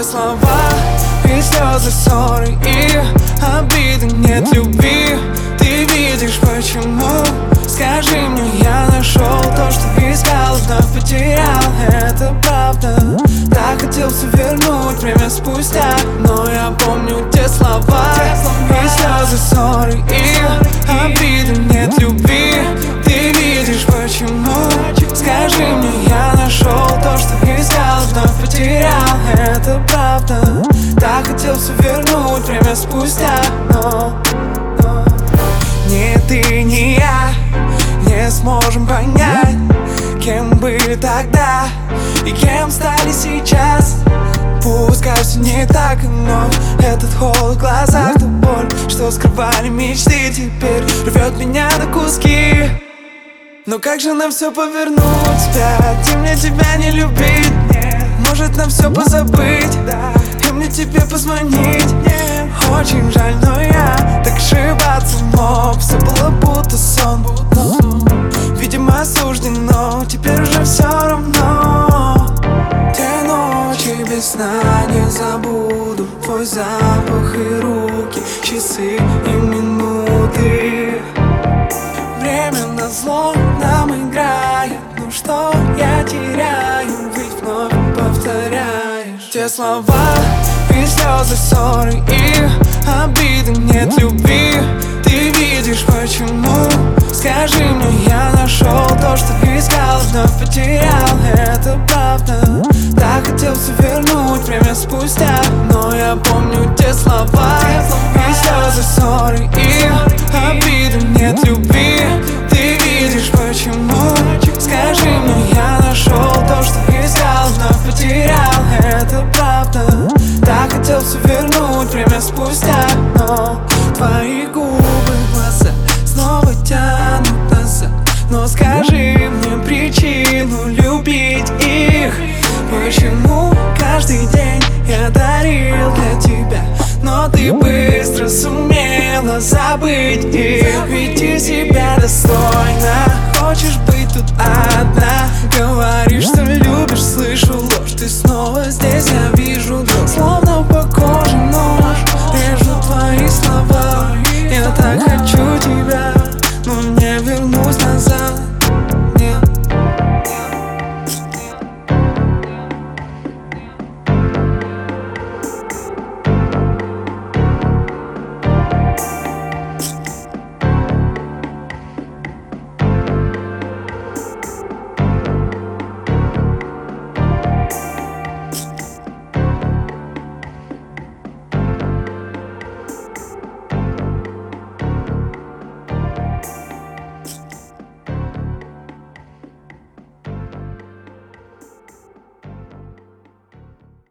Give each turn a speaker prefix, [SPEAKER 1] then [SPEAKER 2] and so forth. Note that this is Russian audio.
[SPEAKER 1] Те слова и слезы, ссоры и обиды, нет любви. Ты видишь почему? Скажи мне, я нашел то, что искал, вновь потерял. Это правда. Так хотел все вернуть время спустя, но я помню те слова и слезы, ссоры и обиды, нет любви. Ты видишь почему? Скажи мне, я нашел то, что искал, вновь потерял. Это правда. Так хотел все вернуть время спустя, но ни ты, ни я не сможем понять, кем были тогда и кем стали сейчас. Пускай все не так, но этот холод в глазах, та боль, что скрывали мечты, теперь рвет меня на куски. Но как же нам все повернуть вспять, и мне тебя не любить? Может нам все позабыть, и мне тебе позвонить? Очень жаль, но я так ошибаться мог. Все было будто сон, видимо суждено, теперь уже все равно. Те ночи без сна не забуду, твой запах и руки, часы и минуты. Время назло нам играет, ну что я теряю, ведь вновь повторяешь те слова и слезы, ссоры и обиды, нет любви. Ты видишь почему? Скажи мне, я нашел то, что искал, вновь потерял. Это правда. Так хотел все вернуть время спустя, но я помню те слова и слезы, ссоры и обиды, нет любви. Ты видишь почему? Скажи мне, я нашел то, что искал, вновь потерял. Это правда. Так хотел все вернуть время спустя, но твои губы, глаза снова тянут назад. Но скажи мне причину любить их. Почему каждый день я дарил для тебя, но ты быстро сумела забыть их? Веди себя достойно, хочешь быть тут одна. Говоришь, что любишь, слышу ложь, ты снова здесь, я вижу дрожь. Словно по коже нож, режу твои слова. Я так хочу тебя, но не вернусь назад.